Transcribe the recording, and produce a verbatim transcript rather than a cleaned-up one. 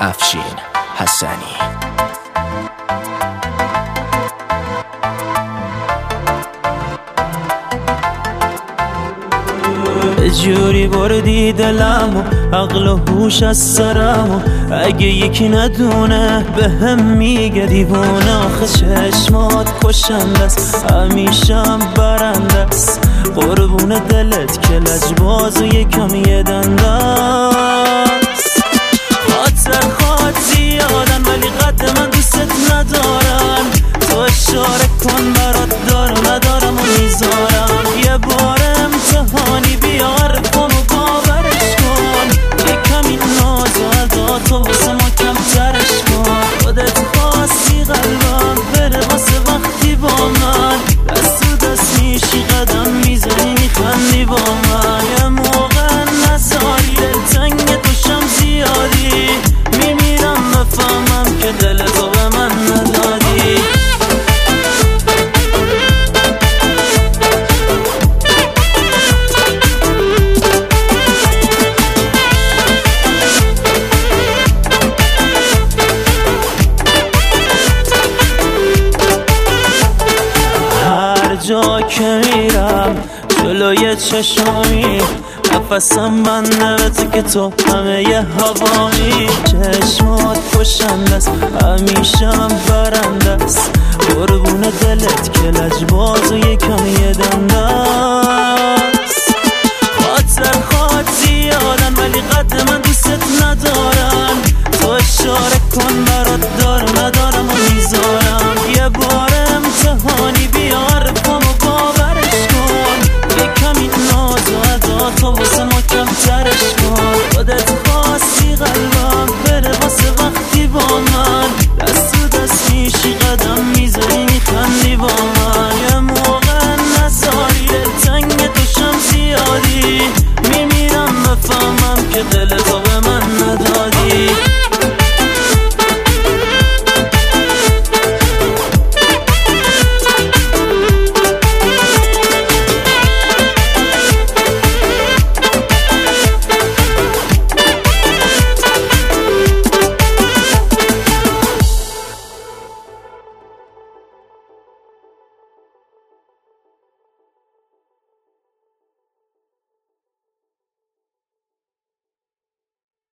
افشین حسنی. جوری بردی دلمو، عقل و هوش از سرمو، اگه یکی ندونه به هم میگه دیوونه. آخه چشمات کشندست، همیشم برندست، قربون دلت که لجباز و یکم یه دندست. خاطر خواد زیادن ولی قد من دوست ندارن، تو اشاره کن برات دارم ندارم و میذارم. یه بار امتحانی بیار کن و باورش کن، یه کمی ناز و ادا تو واسه ما کمترش کن. خودت خواستی قلبم بره واسه وقتی با من، دست و دست میشی قدم میزنی میخندی با من. یه موقع نزاری دلتنگ توشم زیادی، میمیرم بفهمم که دل تو به من ندادی. جا که میرم جلوی چشمی، نفسم بنده به تو که تو همه ی هوایی. چشمات کشندست، همیشم برندست، قربون دلت که لجباز و یکم یه دندست. خاطر خواد زیادن ولی قد من دوست ندارن، تو اشاره کن